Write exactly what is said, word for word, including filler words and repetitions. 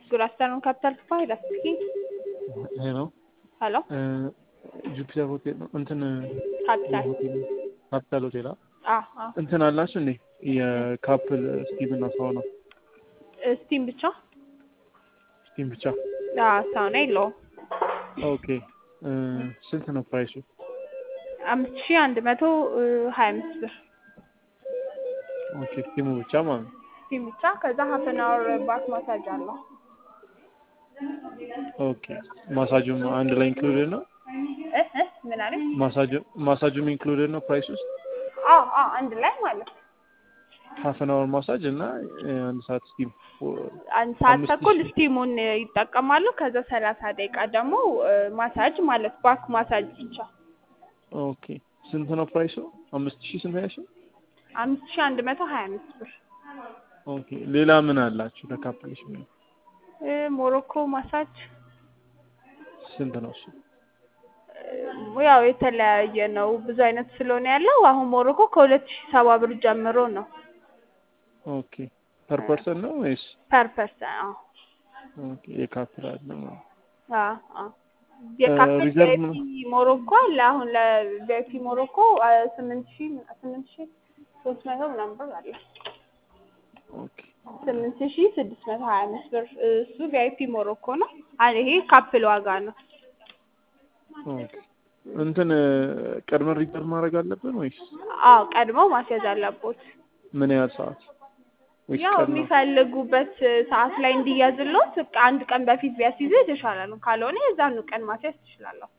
Good afternoon, Capital Fire speaking. Hello. Hello. Uh, Jupiter Hotel ነው እንትን Capital. የሆቴል ካፒታል ሆቴል Ah, ah. እንትን አላችሁ እንዴ የካፕል ስቲም እና ሳውና ስቲም ብቻ? ስቲም ብቻ? አዎ፣ ሳውና የለውም። ኦኬ ስንት ነው ፕራይሱ? አምስት ሺህ አንድ መቶ ሀያ አምስት ብር። ኦኬ ስቲሙ ብቻ ማለት ነው። ስቲም ብቻ ከዛ ሀፍ አን አወር ባክ ማሳጅ አለው። ኦኬ ማሳጁም አንድ ላይ ኢንክሉድድ ነው? እ እ ምን አለኝ? ማሳጁ ማሳጁም ኢንክሉድድ ነው ፕራይስ ውስጥ? አዎ አዎ አንድ ላይ ማለት ነው። ሀፍ አን አወር ማሳጅ እና አንድ ሰዓት ስቲም አንድ ሰዓት ተኩል ስቲሙን ይጠቀማሉ። ከዛ ሰላሳ ደቂቃ ደግሞ ማሳጅ ማለት ባክ ማሳጅ ብቻ። ኦኬ ስንት ነው ፕራይሱ? አምስት ሺህ ስንት ያልሽኝ? አምስት ሺህ አንድ መቶ ሀያ አምስት ብር። ኦኬ ሌላ ምን አላችሁ ለካፕልሽ? ምን እ ሞሮኮ ማሳጅ ስንት ነው እሱ? ያው የተለያየ ነው ብዙ አይነት ስለሆነ ያለው አሁን ሞሮኮ ከሁለት ሺህ ሰባ ብር ጀምሮ ነው። ኦኬ ፐር ፐርሰን ነው ወይስ? ፐር ፐርሰን አዎ። ኦኬ የካፕል አለ ማለት አዎ አዎ የካፕል ሪዘርቭ ቪአይፒ ሞሮኮ አለ። አሁን ለቪአይፒ ሞሮኮ ስምንት ሺህ ስምንት ሺህ ሶስት መቶ ምናምን ብር አለ። ኦኬ ስምንት ሺህ ስድስት መቶ ሀያ አምስት ብር እሱ ቪአይፒ ሞሮኮ ነው። አለ ይሄ ካፕል ዋጋ ነው። ኦኬ እንትን ቀድመን ሪዘርቭ ማድረግ አለብን ወይስ? አዎ ቀድሞ ማስያዝ አለቦት። ምን ያህል ሰዓት? ወይስ ያው ቀድሞ የሚፈልጉበት ሰዓት ላይ እንዲያዝልዎት አንድ ቀን በፊት ቢያስይዙ የተሻለ ነው። ካልሆነ የዛኑ ቀን ማስያዝ ትችላለህ።